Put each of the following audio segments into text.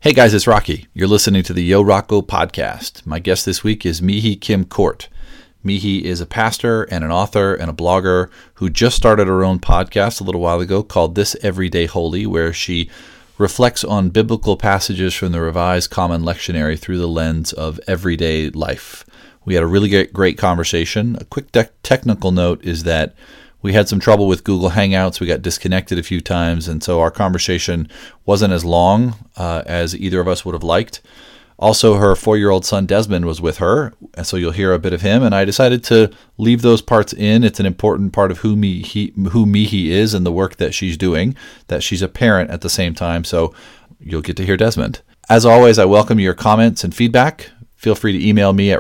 Hey guys, it's Rocky. You're listening to the Yo Rocco podcast. My guest this week is Mihi Kim Court. Mihi is a pastor and an author and a blogger who just started her own podcast a little while ago called This Everyday Holy, where she reflects on biblical passages from the Revised Common Lectionary through the lens of everyday life. We had a really great conversation. A quick technical note is that we had some trouble with Google Hangouts. We got disconnected a few times, and so our conversation wasn't as long as either of us would have liked. Also, her 4-year-old son Desmond was with her, and so you'll hear a bit of him, and I decided to leave those parts in. It's an important part of who Mihi is and the work that she's doing, that she's a parent at the same time, so you'll get to hear Desmond. As always, I welcome your comments and feedback. Feel free to email me at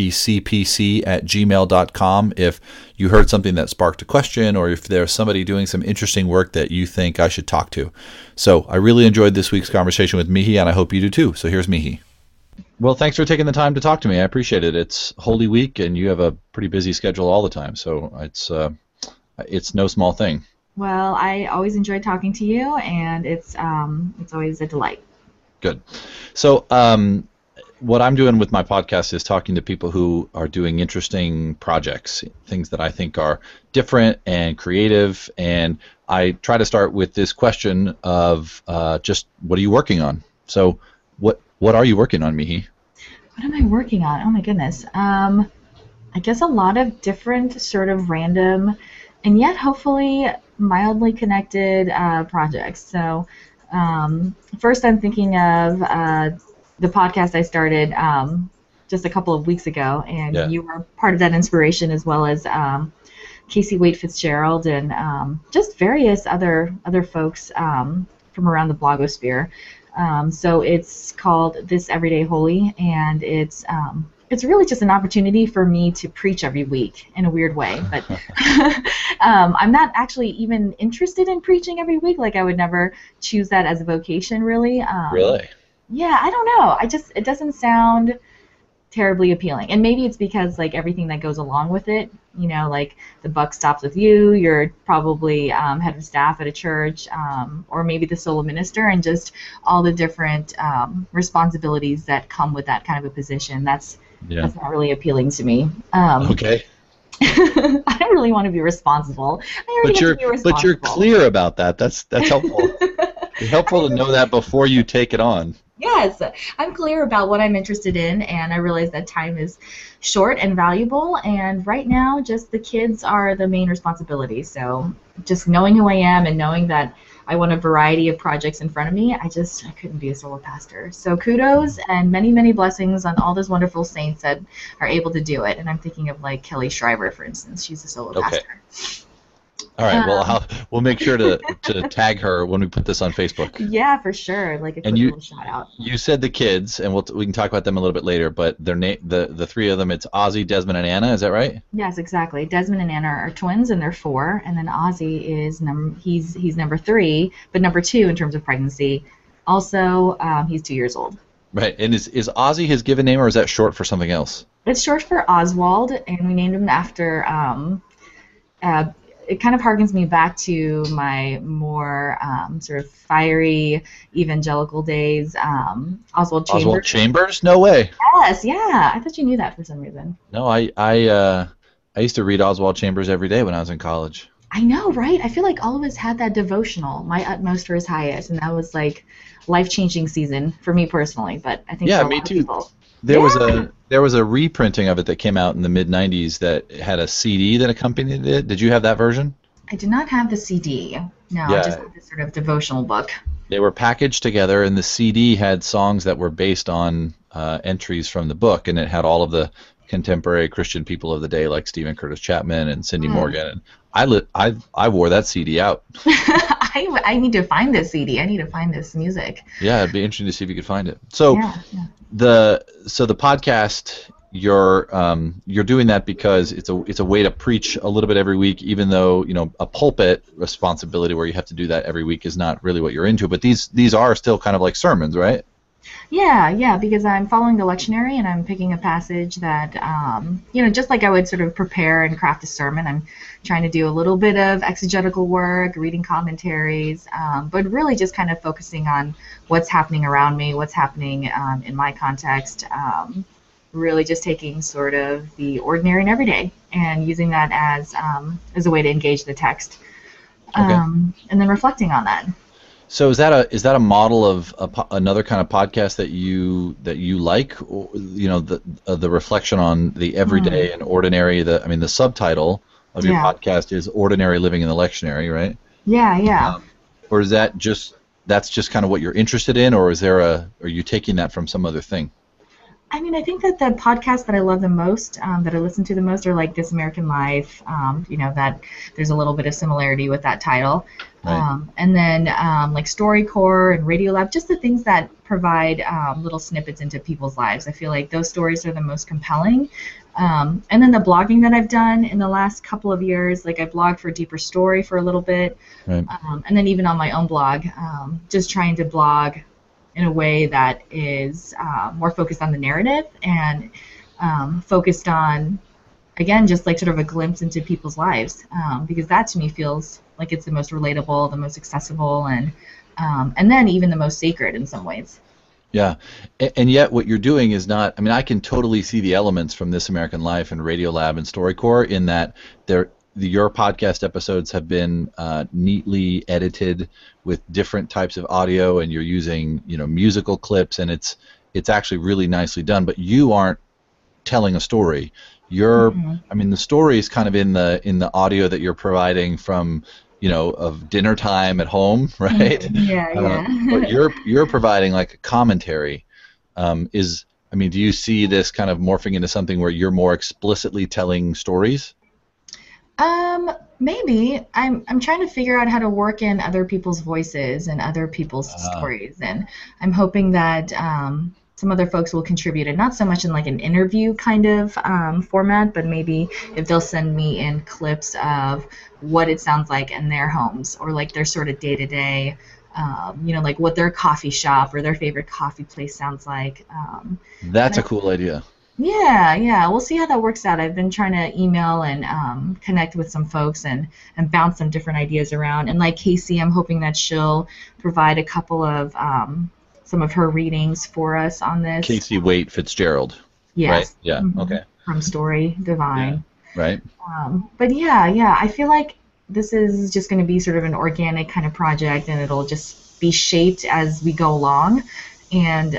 rockycpc@gmail.com if you heard something that sparked a question or if there's somebody doing some interesting work that you think I should talk to. So I really enjoyed this week's conversation with Mihi, and I hope you do too. So here's Mihi. Well, thanks for taking the time to talk to me. I appreciate it. It's Holy Week, and you have a pretty busy schedule all the time, so it's no small thing. Well, I always enjoy talking to you, and it's always a delight. Good. So what I'm doing with my podcast is talking to people who are doing interesting projects, things that I think are different and creative, and I try to start with this question of just what are you working on? So what are you working on, Mihi? What am I working on? Oh my goodness. I guess a lot of different sort of random and yet hopefully mildly connected projects. So first I'm thinking of the podcast I started just a couple of weeks ago, and you were part of that inspiration, as well as Casey Wade Fitzgerald and just various other folks from around the blogosphere. So it's called This Everyday Holy, and it's really just an opportunity for me to preach every week in a weird way. But I'm not actually even interested in preaching every week. Like, I would never choose that as a vocation, really. Really? Yeah, I don't know. It doesn't sound terribly appealing. And maybe it's because, like, everything that goes along with it, you know, like the buck stops with you, you're probably head of staff at a church, or maybe the solo minister, and just all the different responsibilities that come with that kind of a position. That's not really appealing to me. Okay. I don't really want to be responsible. But you're clear about that. That's helpful. It's helpful to know that before you take it on. Yes, I'm clear about what I'm interested in, and I realize that time is short and valuable, and right now just the kids are the main responsibility. So just knowing who I am and knowing that I want a variety of projects in front of me, I couldn't be a solo pastor. So kudos and many, many blessings on all those wonderful saints that are able to do it. And I'm thinking of, like, Kelly Schreiber, for instance. She's a solo pastor. All right. Well, we'll make sure to tag her when we put this on Facebook. Yeah, for sure. Like a quick little shout out. You said the kids, and we can talk about them a little bit later. But the three of them, it's Ozzy, Desmond, and Anna. Is that right? Yes, exactly. Desmond and Anna are twins, and they're 4. And then Ozzy is he's number 3, but number 2 in terms of pregnancy. Also, he's 2 years old. Right. And is Ozzy his given name, or is that short for something else? It's short for Oswald, and we named him after. It kind of harkens me back to my more sort of fiery evangelical days. Oswald Chambers. Oswald Chambers? No way. Yes, yeah. I thought you knew that for some reason. No, I used to read Oswald Chambers every day when I was in college. I know, right? I feel like all of us had that devotional, My Utmost for His Highest, and that was like life-changing season for me personally. But I think for a lot of people. There was a reprinting of it that came out in the mid-'90s that had a CD that accompanied it. Did you have that version? I did not have the CD. No, I just had this sort of devotional book. They were packaged together, and the CD had songs that were based on entries from the book, and it had all of the contemporary Christian people of the day, like Stephen Curtis Chapman and Cindy Morgan. And I wore that CD out. I need to find this CD. I need to find this music. Yeah, it'd be interesting to see if you could find it. So the podcast, you're doing that because it's a way to preach a little bit every week, even though, you know, a pulpit responsibility where you have to do that every week is not really what you're into. But these are still kind of like sermons, right? Yeah, because I'm following the lectionary and I'm picking a passage that, just like I would sort of prepare and craft a sermon, I'm trying to do a little bit of exegetical work, reading commentaries, but really just kind of focusing on what's happening around me, what's happening in my context, really just taking sort of the ordinary and everyday and using that as a way to engage the text, Okay. and then reflecting on that. So is that a model of another kind of podcast that you like? Or, the reflection on the Hmm. everyday and ordinary. The subtitle of your Yeah, podcast is "Ordinary Living in the Lectionary," right? yeah. Or is that's just kind of what you're interested in, or are you taking that from some other thing? I mean, I think that the podcasts that I love the most, that I listen to the most, are like This American Life. That there's a little bit of similarity with that title. Right. And then like StoryCorps and Radiolab, just the things that provide little snippets into people's lives. I feel like those stories are the most compelling. And then the blogging that I've done in the last couple of years, like I blogged for Deeper Story for a little bit, Right. and then even on my own blog, just trying to blog in a way that is more focused on the narrative and focused on, again, just like sort of a glimpse into people's lives, because that to me feels like it's the most relatable, the most accessible, and then even the most sacred in some ways. Yeah, and yet what you're doing is not. I can totally see the elements from This American Life and Radiolab and StoryCorps in that your podcast episodes have been neatly edited with different types of audio, and you're using musical clips, and it's actually really nicely done. But you aren't telling a story. You're, Hmm. the story is kind of in the audio that you're providing from, of dinner time at home, right? Yeah, But yeah. you're providing like a commentary. Do you see this kind of morphing into something where you're more explicitly telling stories? Maybe I'm trying to figure out how to work in other people's voices and other people's Uh, stories, and I'm hoping that some other folks will contribute, and not so much in like an interview kind of format, but maybe if they'll send me in clips of what it sounds like in their homes or like their sort of day to day, like what their coffee shop or their favorite coffee place sounds like. And that's a I cool idea. Yeah. We'll see how that works out. I've been trying to email and connect with some folks and bounce some different ideas around. And like Casey, I'm hoping that she'll provide a couple of some of her readings for us on this. Casey Waite Fitzgerald, right? Yes, Yeah. Okay. from Story Yeah. Divine. Right. But yeah, I feel like this is just going to be sort of an organic kind of project, and it'll just be shaped as we go along. And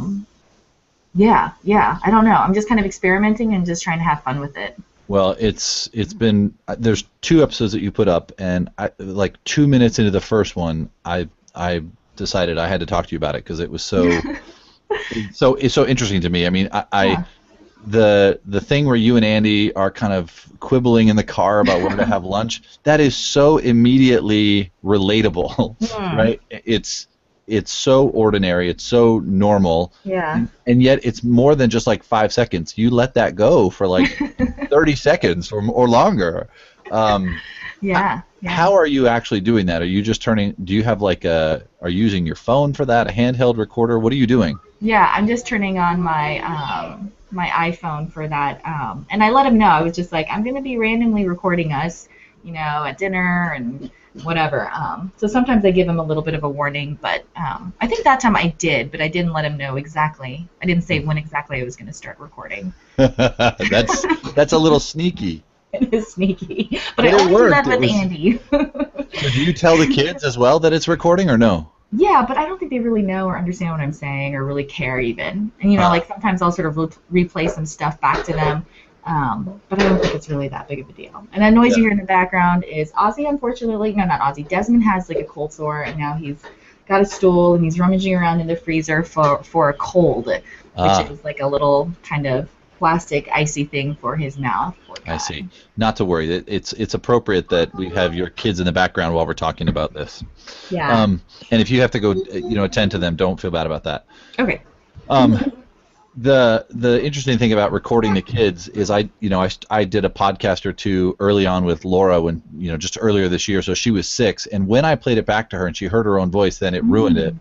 yeah. I don't know. I'm just kind of experimenting and just trying to have fun with it. Well, it's been there's two episodes that you put up, and like 2 minutes into the first one, I decided I had to talk to you about it because it was it's so interesting to me. Yeah. The thing where you and Andy are kind of quibbling in the car about where to have lunch, that is so immediately relatable, Hmm. right? It's so ordinary, it's so normal, Yeah. and yet it's more than just like 5 seconds. You let that go for like 30 seconds or longer. Um, h- Yeah. how are you actually doing that? Are you just do you have like are you using your phone for that, a handheld recorder? What are you doing? Yeah. I'm just turning on my iPhone for that. And I let him know. I was just like, I'm gonna be randomly recording us, at dinner and whatever. So sometimes I give him a little bit of a warning, but I think that time I did, but I didn't let him know exactly. I didn't say when exactly I was gonna start recording. That's a little sneaky. It is sneaky, but I But it only do that worked. It with was. Andy. So do you tell the kids as well that it's recording or no? Yeah, but I don't think they really know or understand what I'm saying or really care even. And Uh, like sometimes I'll sort of replay some stuff back to them, but I don't think it's really that big of a deal. And that noise yeah. you hear in the background is Ozzy. Unfortunately, no, not Ozzy. Desmond has like a cold sore, and now he's got a stool and he's rummaging around in the freezer for a cold, which Ah, is like a little kind of plastic icy thing for his mouth. Poor I guy. see. Not to worry. It's appropriate that we have your kids in the background while we're talking about this. Yeah. Um, and if you have to go, attend to them, don't feel bad about that. Okay. Um, the interesting thing about recording the kids is I did a podcast or two early on with Laura when just earlier this year, so she was 6, and when I played it back to her and she heard her own voice, then it ruined it. Mm.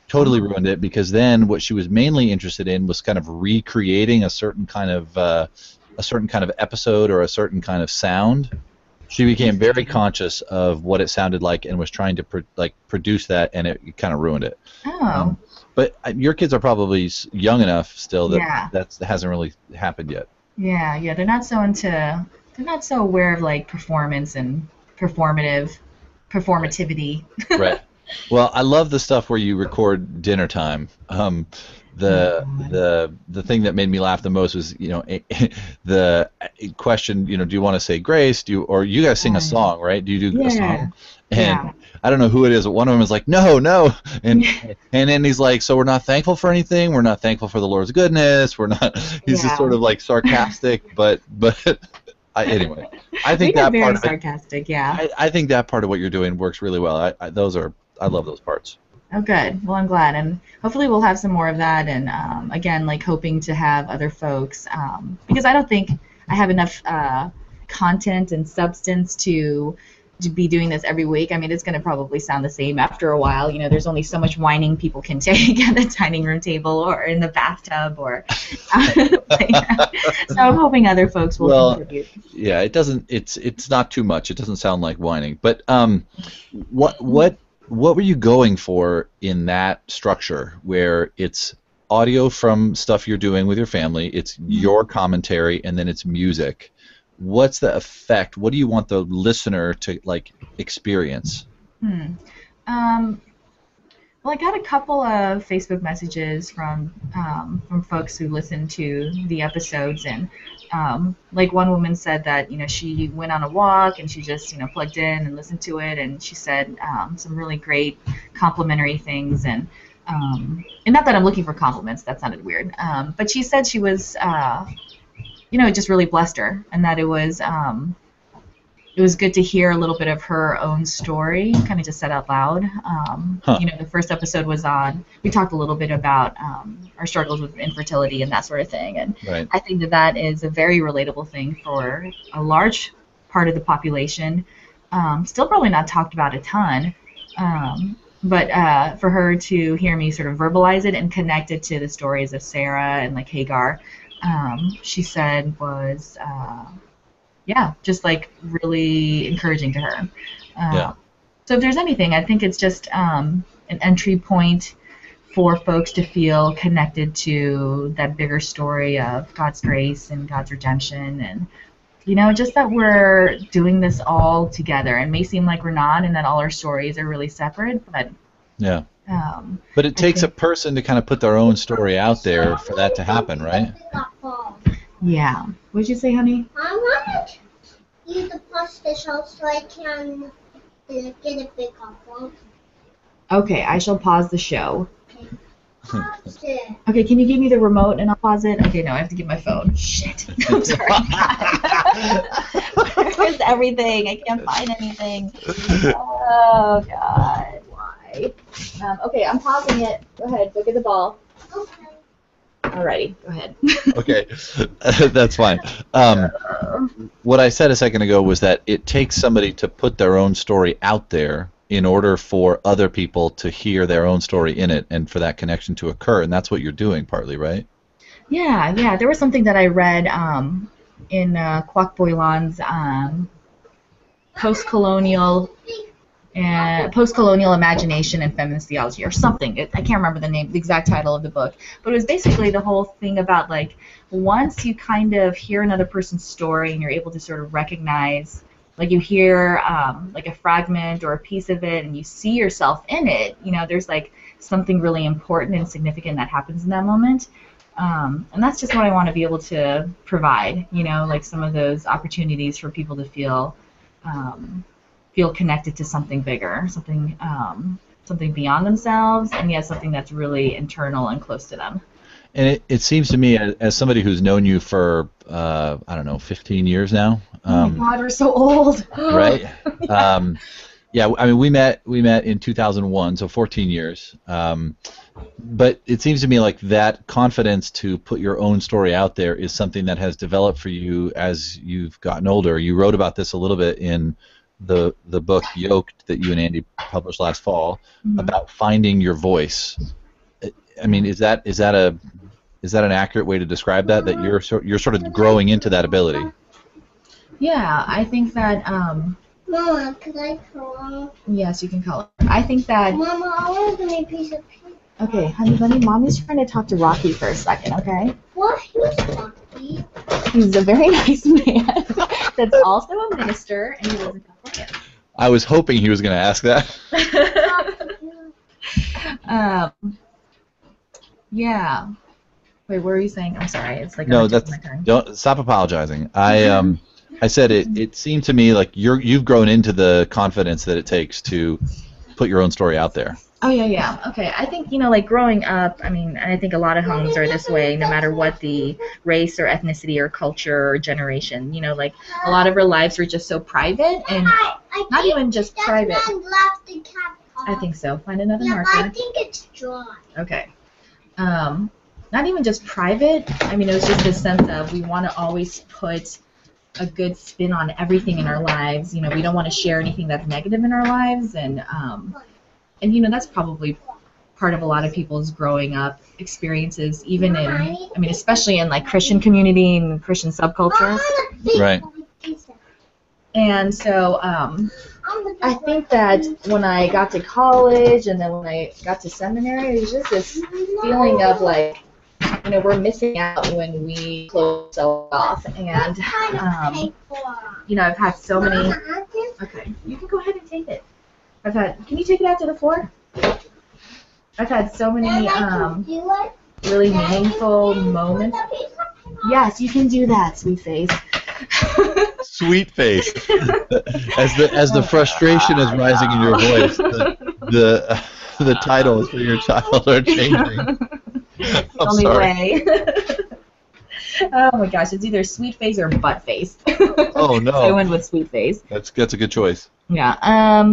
totally ruined it, because then what she was mainly interested in was kind of recreating a certain kind of episode or a certain kind of sound. She became very conscious of what it sounded like and was trying to produce that, and it kind of ruined it. Oh. But your kids are probably young enough still that Yeah. that hasn't really happened yet. Yeah, they're not so aware of like performance and performativity. Right. Well, I love the stuff where you record dinner time. The thing that made me laugh the most was, the question, do you want to say grace? Or you guys sing a song, right? Do you do a song? And Yeah. I don't know who it is, but one of them is like, no, and then he's like, so we're not thankful for anything. We're not thankful for the Lord's goodness. We're not. He's just sort of like sarcastic, but anyway, I think that very part. sarcastic, yeah. I think that part of what you're doing works really well. I love those parts. Oh, good. Well, I'm glad, and hopefully we'll have some more of that. And again, like hoping to have other folks, because I don't think I have enough content and substance to be doing this every week. I mean, it's going to probably sound the same after a while. There's only so much whining people can take at the dining room table or in the bathtub, or so I'm hoping other folks will contribute. Yeah, it doesn't. It's not too much. It doesn't sound like whining. But what were you going for in that structure where it's audio from stuff you're doing with your family, it's your commentary, and then it's music? What's the effect? What do you want the listener to experience? Well, I got a couple of Facebook messages from folks who listened to the episodes, and like one woman said that she went on a walk and she just plugged in and listened to it, and she said some really great complimentary things, and not that I'm looking for compliments, that sounded weird, but she said she was it just really blessed her, and that it was good to hear a little bit of her own story, kind of just said out loud. The first episode was we talked a little bit about our struggles with infertility and that sort of thing, and right. I think that is a very relatable thing for a large part of the population. Still probably not talked about a ton, but for her to hear me sort of verbalize it and connect it to the stories of Sarah and like Hagar, she said was just like really encouraging to her. So if there's anything, I think it's just an entry point for folks to feel connected to that bigger story of God's grace and God's redemption, and just that we're doing this all together. It may seem like we're not, and that all our stories are really separate, but but it takes a person to kind of put their own story out there for that to happen, right? Yeah. What'd you say, honey? I want you to pause the show so I can get a big apple. Okay, I shall pause the show. Okay. Pause it. Okay, can you give me the remote and I'll pause it? Okay, no, I have to get my phone. Shit. I'm sorry. Where's everything? I can't find anything. Oh, God. Why? Okay, I'm pausing it. Go ahead. Go get the ball. Okay. Alrighty, go ahead. Okay, that's fine. What I said a second ago was that it takes somebody to put their own story out there in order for other people to hear their own story in it and for that connection to occur, and that's what you're doing partly, right? Yeah. There was something that I read in Kwok Boilan's post-colonial imagination and feminist theology or something. I can't remember the exact title of the book, but it was basically the whole thing about like once you kind of hear another person's story and you're able to sort of recognize, like you hear like a fragment or a piece of it and you see yourself in it, there's like something really important and significant that happens in that moment. And that's just what I want to be able to provide, like some of those opportunities for people to feel connected to something bigger, something beyond themselves, and yet something that's really internal and close to them. And it seems to me, as somebody who's known you for, 15 years now. Oh my God, we're so old. Right? Yeah, I mean, we met in 2001, so 14 years. But it seems to me like that confidence to put your own story out there is something that has developed for you as you've gotten older. You wrote about this a little bit in the book Yoked that you and Andy published last fall about finding your voice. I mean, is that an accurate way to describe that? That you're sort of growing into that ability. Yeah, I think that. Mama, could I call? Yes, you can call it. I think that. Mama, I want to give me a piece of paper. Okay, honey bunny, mommy's trying to talk to Rocky for a second, okay? What? Who's Rocky? He's a very nice man that's also a minister, and he lives in California. I was hoping he was going to ask that. Yeah. Wait, what were you saying? I'm sorry. It's like No, don't stop apologizing. I said it seemed to me like you've grown into the confidence that it takes to put your own story out there. Oh, yeah. Okay. I think, like growing up, I mean, I think a lot of homes are this way, no matter what the race or ethnicity or culture or generation. Like a lot of our lives were just so private, and not even just private. I think so. Find another marker. I think it's dry. Okay. Not even just private. I mean, it was just this sense of we want to always put a good spin on everything in our lives. We don't want to share anything that's negative in our lives, and that's probably part of a lot of people's growing up experiences, even especially in like Christian community and Christian subculture. Right. And so I think that when I got to college and then when I got to seminary, it was just this feeling of like, we're missing out when we close ourselves off. And, I've had so many. Okay, you can go ahead and take it. Can you take it out to the floor? I've had so many really meaningful moments. Yes, you can do that, sweet face. Sweet face. As the frustration is rising in your voice, the titles for your child are changing. I'm sorry. Way. Oh my gosh, it's either sweet face or butt face. Oh no. So I went with sweet face. That's a good choice. Yeah.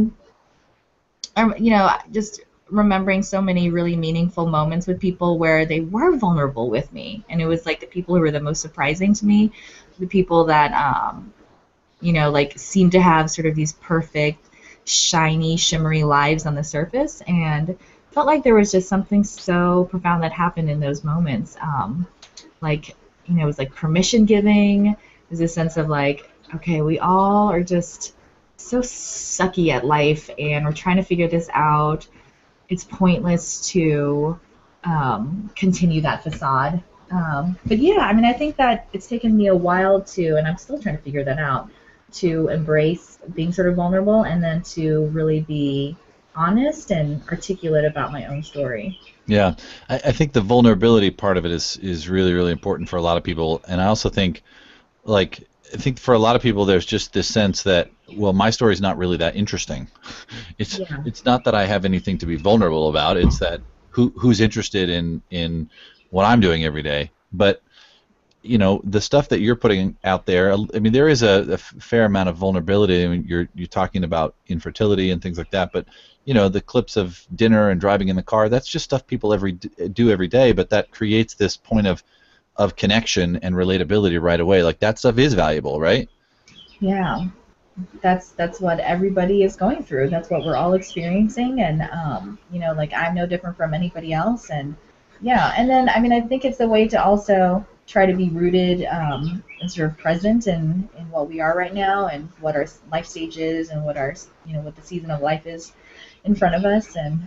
Just remembering so many really meaningful moments with people where they were vulnerable with me, and it was like the people who were the most surprising to me, the people that seemed to have sort of these perfect, shiny, shimmery lives on the surface, and felt like there was just something so profound that happened in those moments. It was like permission giving. There's a sense of like, okay, we all are just so sucky at life, and we're trying to figure this out. It's pointless to continue that facade. But yeah, I think that it's taken me a while and I'm still trying to figure that out, to embrace being sort of vulnerable and then to really be honest and articulate about my own story. Yeah, I think the vulnerability part of it is really, really important for a lot of people. And I also think, I think for a lot of people there's just this sense that, well, my story's not really that interesting. It's not that I have anything to be vulnerable about. It's that who's interested in what I'm doing every day. But the stuff that you're putting out there, there is a fair amount of vulnerability. You're talking about infertility and things like that, but the clips of dinner and driving in the car, that's just stuff people do every day, but that creates this point of connection and relatability right away. Like, that stuff is valuable, right? Yeah. That's what everybody is going through. That's what we're all experiencing, and I'm no different from anybody else. And yeah, and then I think it's a way to also try to be rooted and sort of present in what we are right now and what our life stage is and what our what the season of life is in front of us. And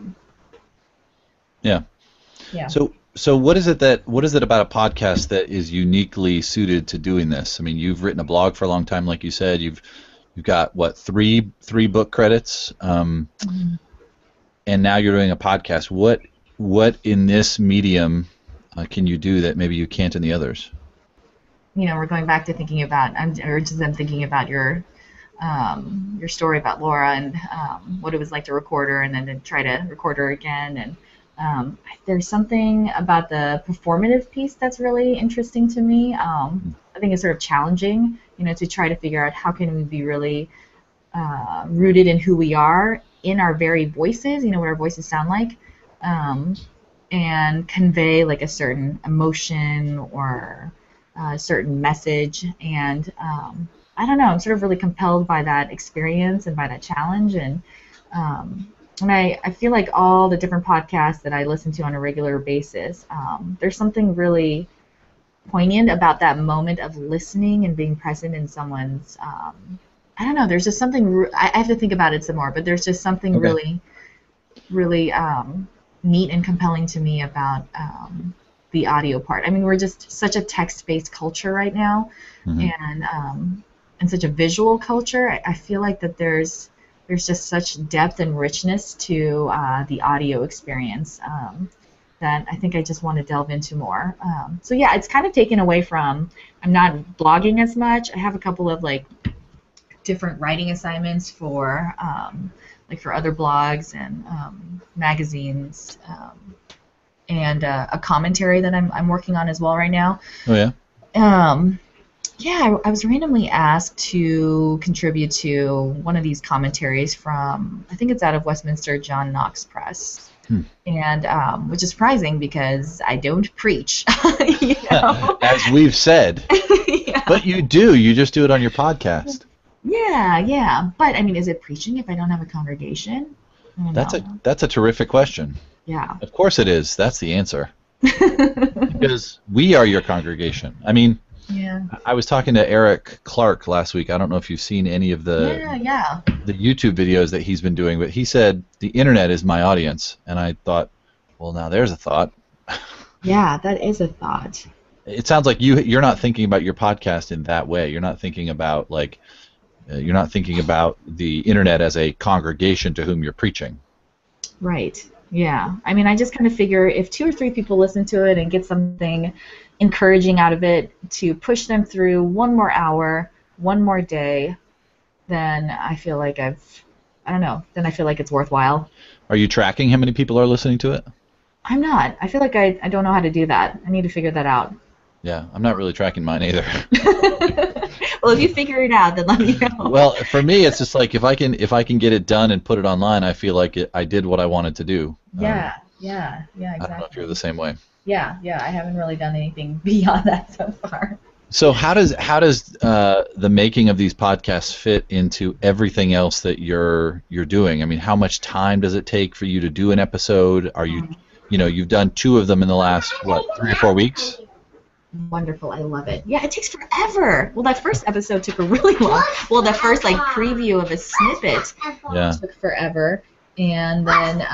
yeah. So what is it about a podcast that is uniquely suited to doing this? You've written a blog for a long time, like you said. You've got what, three book credits, and now you're doing a podcast. What in this medium can you do that maybe you can't in the others? We're going back to thinking about. I'm thinking about your story about Laura and what it was like to record her and then to try to record her again. And there's something about the performative piece that's really interesting to me. I think it's sort of challenging, to try to figure out how can we be really rooted in who we are, in our very voices, what our voices sound like, and convey like a certain emotion or a certain message. And I don't know, I'm sort of really compelled by that experience and by that challenge. And I feel like all the different podcasts that I listen to on a regular basis, there's something really poignant about that moment of listening and being present in someone's, I don't know, there's just something, I have to think about it some more, but there's just something really, really neat and compelling to me about the audio part. I mean, we're just such a text-based culture right now, and such a visual culture. I feel like that there's just such depth and richness to the audio experience that I think I just want to delve into more. So yeah, it's kind of taken away from, I'm not blogging as much. I have a couple of like different writing assignments for like for other blogs and magazines, and a commentary that I'm working on as well right now. Oh yeah. Yeah, I was randomly asked to contribute to one of these commentaries from, I think it's out of Westminster John Knox Press. And which is surprising because I don't preach, you know? As we've said. Yeah. But you do. You just do it on your podcast. Yeah. But, I mean, is it preaching if I don't have a congregation? That's a terrific question. Yeah. Of course it is. That's the answer. Because we are your congregation. I mean, yeah. I was talking to Eric Clark last week. I don't know if you've seen any of the YouTube videos that he's been doing, but he said the internet is my audience, and I thought, well, now there's a thought. Yeah, that is a thought. It sounds like you're not thinking about your podcast in that way. You're not thinking about you're not thinking about the internet as a congregation to whom you're preaching. Right. Yeah. I mean, I just kind of figure if 2 or 3 people listen to it and get something encouraging out of it to push them through one more hour, one more day, then I feel like then I feel like it's worthwhile. Are you tracking how many people are listening to it? I'm not. I feel like I don't know how to do that. I need to figure that out. Yeah, I'm not really tracking mine either. Well, if you figure it out, then let me know. Well, for me, it's just like if I can get it done and put it online, I feel like I did what I wanted to do. Yeah, exactly. I don't know if you're the same way. Yeah, I haven't really done anything beyond that so far. So how does the making of these podcasts fit into everything else that you're doing? I mean, how much time does it take for you to do an episode? Are you've done 2 of them in the last 3 or 4 weeks? Wonderful, I love it. Yeah, it takes forever. Well, that first episode took a really long. Well, the first preview of a snippet took forever, and then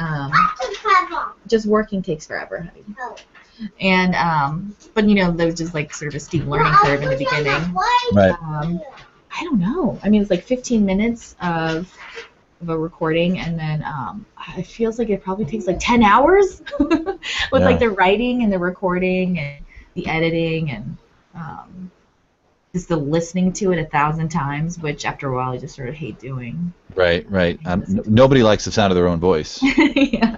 just working takes forever. And but there was just sort of a steep learning curve in the beginning. Right. I don't know. I mean, it's 15 minutes of a recording, and then it feels like it probably takes 10 hours with the writing and the recording and the editing and just the listening to it 1,000 times, which after a while I just sort of hate doing. Right. Nobody likes the sound of their own voice. Yeah.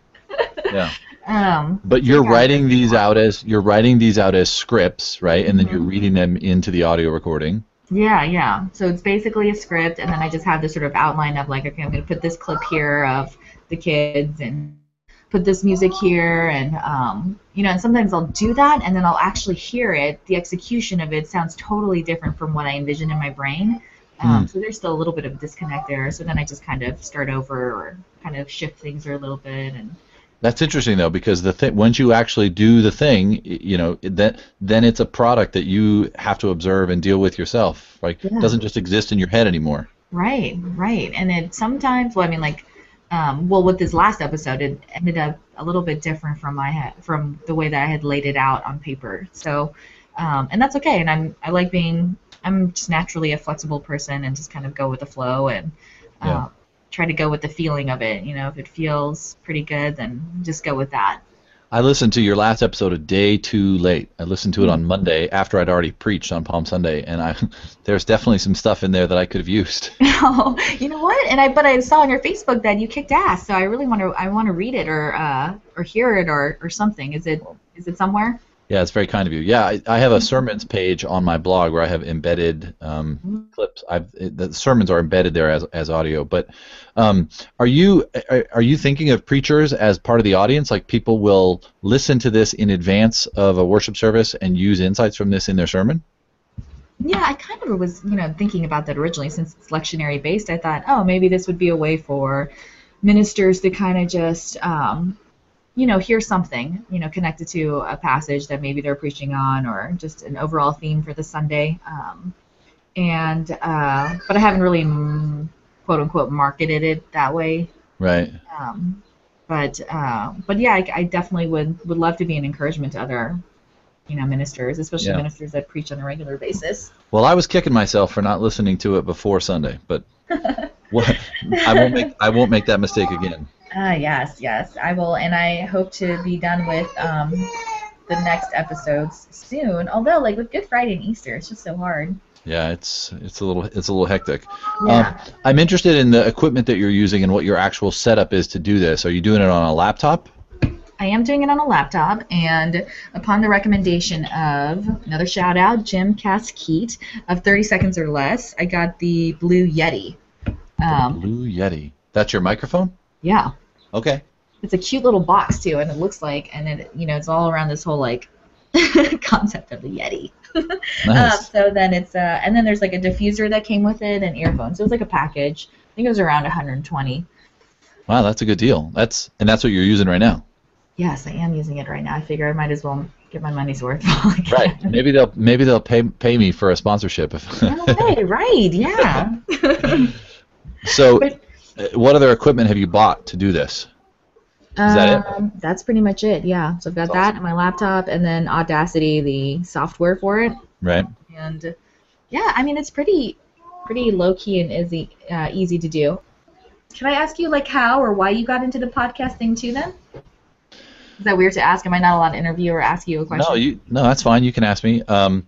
But you're writing these out as scripts, right? And then you're reading them into the audio recording. Yeah. So it's basically a script, and then I just have this sort of outline of okay, I'm going to put this clip here of the kids and put this music here, and and sometimes I'll do that, and then I'll actually hear it. The execution of it sounds totally different from what I envision in my brain. So there's still a little bit of disconnect there. So then I just kind of start over or kind of shift things a little bit. And that's interesting though, because once you actually do the thing, then it's a product that you have to observe and deal with yourself. It doesn't just exist in your head anymore. Right. And it sometimes, with this last episode, it ended up a little bit different from the way that I had laid it out on paper. So, and that's okay. And I'm just naturally a flexible person and just kind of go with the flow and try to go with the feeling of it. If it feels pretty good, then just go with that. I listened to your last episode a day too late. I listened to it on Monday after I'd already preached on Palm Sunday, and there's definitely some stuff in there that I could have used. Oh, you know what? But I saw on your Facebook that you kicked ass, so I really want to read it or hear it or something. Is it somewhere? Yeah, it's very kind of you. Yeah, I have a sermons page on my blog where I have embedded clips. The sermons are embedded there as audio. But are you thinking of preachers as part of the audience? Like people will listen to this in advance of a worship service and use insights from this in their sermon? Yeah, I kind of was, thinking about that originally since it's lectionary based. I thought, oh, maybe this would be a way for ministers to kind of just, hear something, connected to a passage that maybe they're preaching on or just an overall theme for the Sunday. But I haven't really, quote unquote, marketed it that way. Right. But yeah, I definitely would love to be an encouragement to other, ministers, especially Yeah. ministers that preach on a regular basis. Well, I was kicking myself for not listening to it before Sunday, but I won't make that mistake again. Yes, I will, and I hope to be done with the next episodes soon. Although, like with Good Friday and Easter, it's just so hard. Yeah, it's a little hectic. Yeah. I'm interested in the equipment that you're using and what your actual setup is to do this. Are you doing it on a laptop? I am doing it on a laptop, and upon the recommendation of another shout out, Jim Casquete of 30 Seconds or Less, I got the Blue Yeti. Blue Yeti. That's your microphone? Yeah. Okay. It's a cute little box too, and it looks like, and it, it's all around this whole like concept of the Yeti. Nice. So then it's and then there's like a diffuser that came with it and earphones. So it was like a package. I think it was around 120. Wow, that's a good deal. That's what you're using right now. Yes, I am using it right now. I figure I might as well get my money's worth while I can. Right. Maybe they'll pay me for a sponsorship. Okay, right, yeah. So, what other equipment have you bought to do this? Is that it? That's pretty much it, yeah. So I've got that on my laptop and then Audacity, the software for it. Right. And yeah, I mean, it's pretty low-key and easy to do. Can I ask you, like, how or why you got into the podcast thing too then? Is that weird to ask? Am I not allowed to interview or ask you a question? No, that's fine. You can ask me.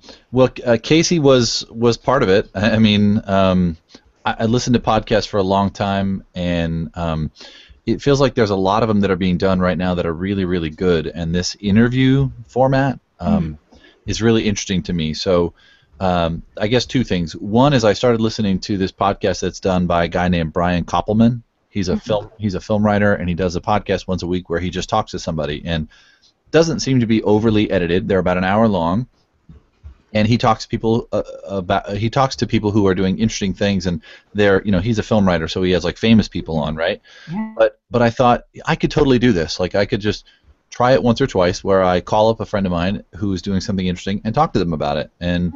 Casey was part of it. I mean, I listened to podcasts for a long time, and it feels like there's a lot of them that are being done right now that are really, really good. And this interview format is really interesting to me. So I guess two things. One is I started listening to this podcast that's done by a guy named Brian Koppelman. He's a film writer, and he does a podcast once a week where he just talks to somebody, and doesn't seem to be overly edited. They're about an hour long, and he talks to people who are doing interesting things, and he's a film writer, so he has like famous people on, right? Yeah. But I thought I could totally do this. Like I could just try it once or twice where I call up a friend of mine who's doing something interesting and talk to them about it. And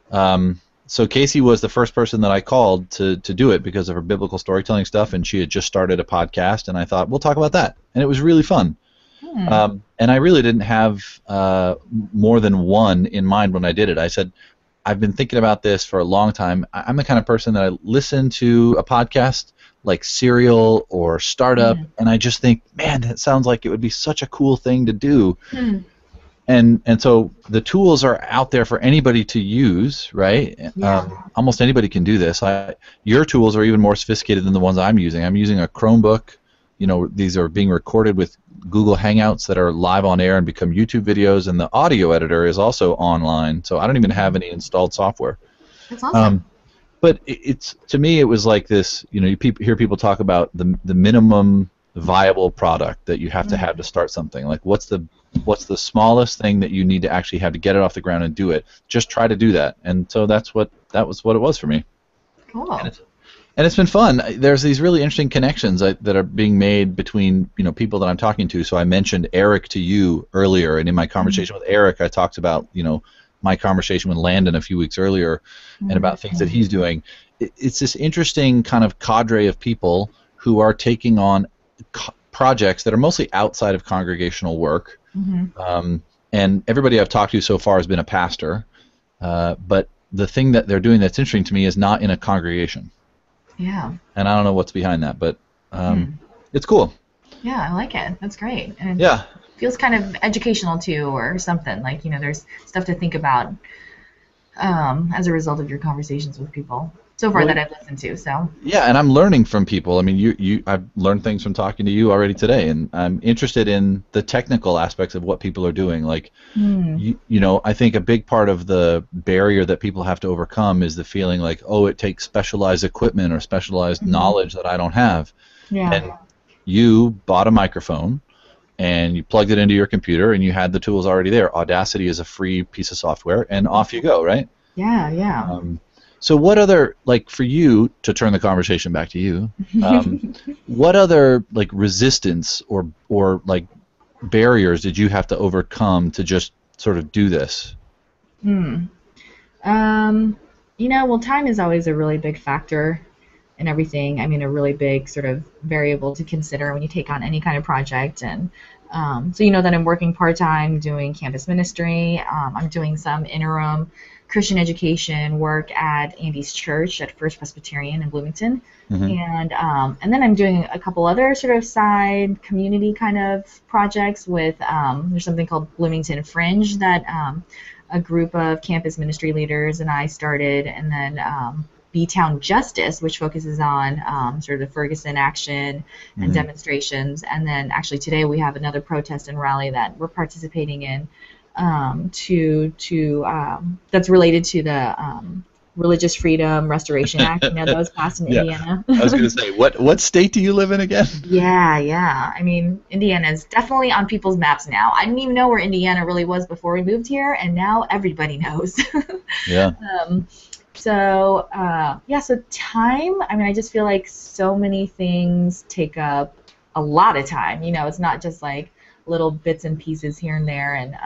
so Casey was the first person that I called to do it because of her biblical storytelling stuff, and she had just started a podcast, and I thought, we'll talk about that. And it was really fun. And I really didn't have more than one in mind when I did it. I said, I've been thinking about this for a long time. I'm the kind of person that I listen to a podcast like Serial or Startup, and I just think, man, that sounds like it would be such a cool thing to do. And so the tools are out there for anybody to use, right? Yeah. Almost anybody can do this. Your tools are even more sophisticated than the ones I'm using. I'm using a Chromebook. These are being recorded with Google Hangouts that are live on air and become YouTube videos, and the audio editor is also online, so I don't even have any installed software. That's awesome. But it's to me, it was like this. You hear people talk about the minimum viable product that you have to have to start something. Like what's the smallest thing that you need to actually have to get it off the ground and do it? Just try to do that. And so that was what it was for me. Cool. And it's been fun. There's these really interesting connections that are being made between people that I'm talking to. So I mentioned Eric to you earlier, and in my conversation with Eric, I talked about my conversation with Landon a few weeks earlier, and about things that he's doing. It's this interesting kind of cadre of people who are taking on projects that are mostly outside of congregational work. And everybody I've talked to so far has been a pastor, but the thing that they're doing that's interesting to me is not in a congregation. Yeah. And I don't know what's behind that, but it's cool. Yeah, I like it. That's great. And Yeah. it feels kind of educational too, or something. Like, there's stuff to think about as a result of your conversations with people so far that I've listened to. So. Yeah, and I'm learning from people. I mean, I've learned things from talking to you already today, and I'm interested in the technical aspects of what people are doing. Like, I think a big part of the barrier that people have to overcome is the feeling like, oh, it takes specialized equipment or specialized knowledge that I don't have. Yeah. And you bought a microphone, and you plugged it into your computer, and you had the tools already there. Audacity is a free piece of software, and off you go, right? Yeah, yeah. So what other, like for you, to turn the conversation back to you, what other like resistance or like barriers did you have to overcome to just sort of do this? Hmm. Well, time is always a really big factor in everything. I mean, a really big sort of variable to consider when you take on any kind of project. And so, that I'm working part time doing campus ministry. I'm doing some interim Christian education work at Andy's Church at First Presbyterian in Bloomington. Hmm. And then I'm doing a couple other sort of side community kind of projects with there's something called Bloomington Fringe that a group of campus ministry leaders and I started, and then B-Town Justice, which focuses on sort of the Ferguson action and Hmm. demonstrations. And then actually today we have another protest and rally that we're participating in that's related to the Religious Freedom Restoration Act. That was passed in Yeah, Indiana. I was going to say, what state do you live in again? Yeah, yeah. I mean, Indiana is definitely on people's maps now. I didn't even know where Indiana really was before we moved here, and now everybody knows. Yeah. um, so time, I mean, I just feel like so many things take up a lot of time. It's not just like little bits and pieces here and there. And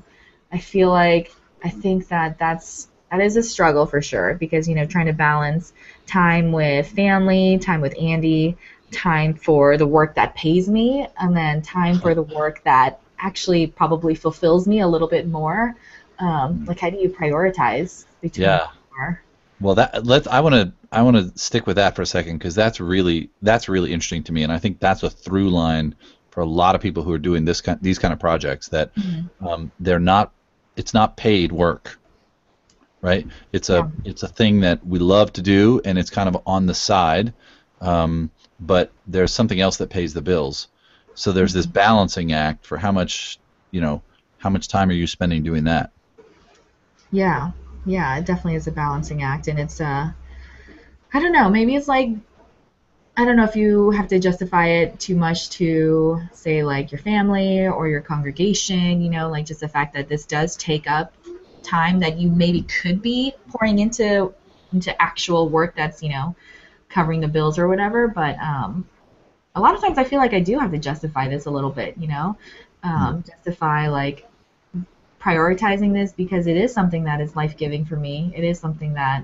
I think that is a struggle for sure because, trying to balance time with family, time with Andy, time for the work that pays me, and then time for the work that actually probably fulfills me a little bit more. Like, how do you prioritize between Yeah. all four? Well, I want to stick with that for a second because that's really interesting to me, and I think that's a through line for a lot of people who are doing these kind of projects that Mhm. they're not it's not paid work, right? It's a Yeah. it's a thing that we love to do, and it's kind of on the side, but there's something else that pays the bills. So there's this Mhm. balancing act for how much time are you spending doing that? Yeah. Yeah, it definitely is a balancing act, and it's I don't know, maybe it's like I don't know if you have to justify it too much to say like your family or your congregation, like just the fact that this does take up time that you maybe could be pouring into actual work that's, covering the bills or whatever, but a lot of times I feel like I do have to justify this a little bit, Mm. justify like prioritizing this because it is something that is life-giving for me. It is something that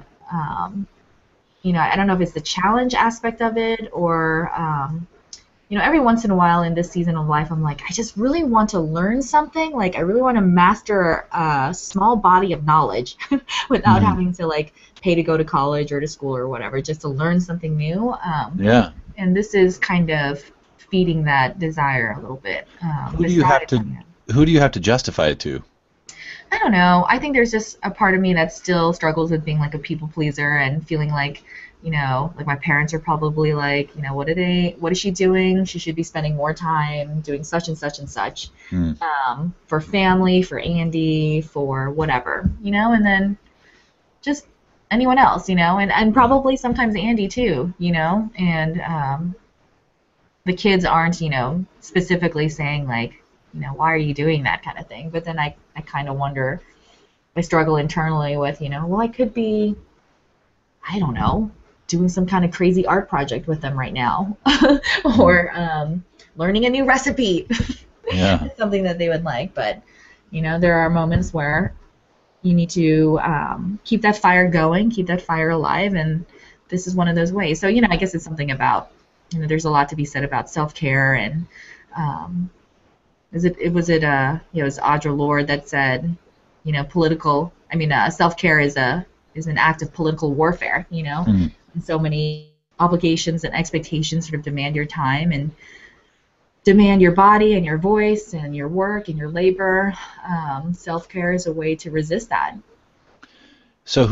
I don't know if it's the challenge aspect of it or every once in a while in this season of life, I'm like, I just really want to learn something. Like, I really want to master a small body of knowledge without Mhm. having to like pay to go to college or to school or whatever, just to learn something new. Yeah. And this is kind of feeding that desire a little bit. Who do you have Besides, to who do you have to justify it to? I don't know. I think there's just a part of me that still struggles with being like a people pleaser and feeling like, like my parents are probably like, what is she doing? She should be spending more time doing such and such and such, Mm. for family, for Andy, for whatever, and then just anyone else, and probably sometimes Andy too, and the kids aren't, specifically saying like, why are you doing that kind of thing? But then I kind of wonder, I struggle internally with, well, I could be, I don't know, doing some kind of crazy art project with them right now, Mm. or learning a new recipe, Yeah. something that they would like. But, there are moments where you need to keep that fire going, keep that fire alive. And this is one of those ways. So, I guess it's something about, there's a lot to be said about self care and, um, it was Audre Lorde that said, political. I mean, self care is an act of political warfare. Mm. And so many obligations and expectations sort of demand your time and demand your body and your voice and your work and your labor. Self care is a way to resist that. So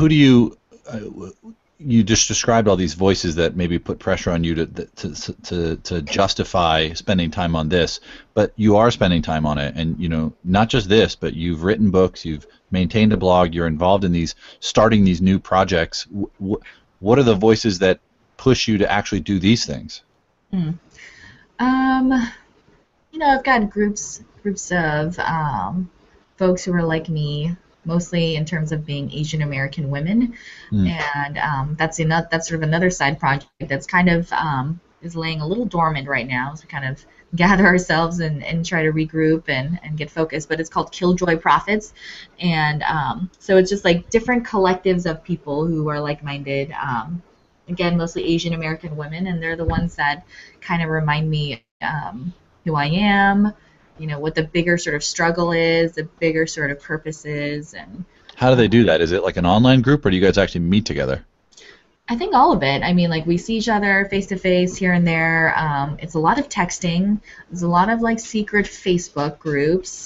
you just described all these voices that maybe put pressure on you to justify spending time on this, but you are spending time on it, and not just this, but you've written books, you've maintained a blog, you're involved in starting these new projects. What are the voices that push you to actually do these things? Hmm. Um, I've got groups of folks who are like me, mostly in terms of being Asian American women. And that's sort of another side project that's kind of is laying a little dormant right now, so kind of gather ourselves and try to regroup and get focused. But it's called Killjoy Profits, and so it's just like different collectives of people who are like-minded, again, mostly Asian American women, and they're the ones that kind of remind me who I am, what the bigger sort of struggle is, the bigger sort of purpose is. And how do they do that? Is it like an online group, or do you guys actually meet together? I think all of it. I mean, like, we see each other face to face here and there. It's a lot of texting. There's a lot of like secret Facebook groups,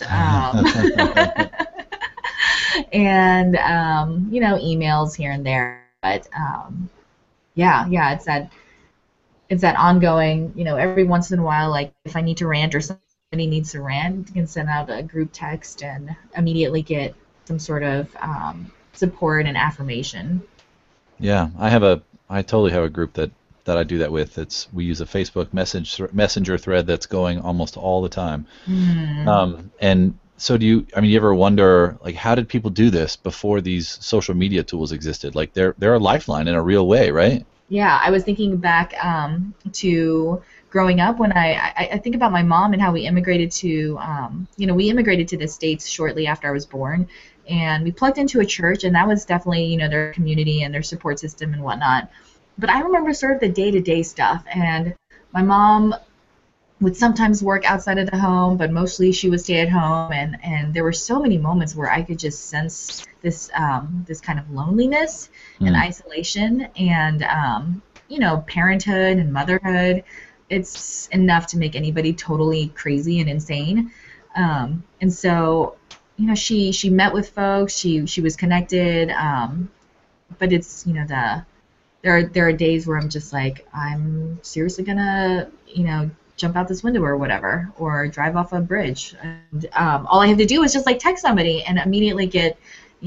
and emails here and there. But yeah, it's that ongoing. Every once in a while, like if I need to rant or somebody needs to rant, you can send out a group text and immediately get some sort of support and affirmation. Yeah, I totally have a group that I do that with. We use a Facebook messenger thread that's going almost all the time. And so you ever wonder, like, how did people do this before these social media tools existed? Like, they're a lifeline in a real way, right? Yeah, I was thinking back to growing up when I think about my mom and how we immigrated to the States shortly after I was born. And we plugged into a church, and that was definitely, their community and their support system and whatnot. But I remember sort of the day-to-day stuff, and my mom would sometimes work outside of the home, but mostly she would stay at home, and there were so many moments where I could just sense this kind of loneliness and isolation, and parenthood and motherhood. It's enough to make anybody totally crazy and insane. And so, she met with folks, she was connected, but it's, there are days where I'm just like, I'm seriously gonna, jump out this window or whatever, or drive off a bridge, and all I have to do is just like text somebody and immediately get,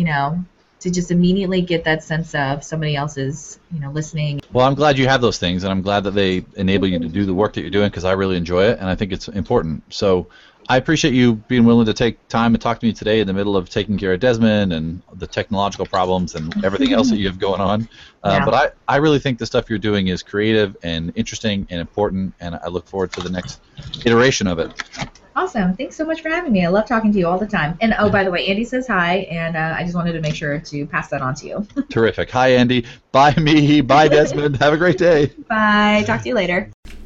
that sense of somebody else's, listening. Well, I'm glad you have those things, and I'm glad that they enable you to do the work that you're doing, because I really enjoy it, and I think it's important. So I appreciate you being willing to take time and talk to me today in the middle of taking care of Desmond and the technological problems and everything else that you have going on. But I really think the stuff you're doing is creative and interesting and important, and I look forward to the next iteration of it. Awesome. Thanks so much for having me. I love talking to you all the time. And by the way, Andy says hi, and I just wanted to make sure to pass that on to you. Terrific. Hi, Andy. Bye, Mihi. Bye, Desmond. Have a great day. Bye. Talk to you later.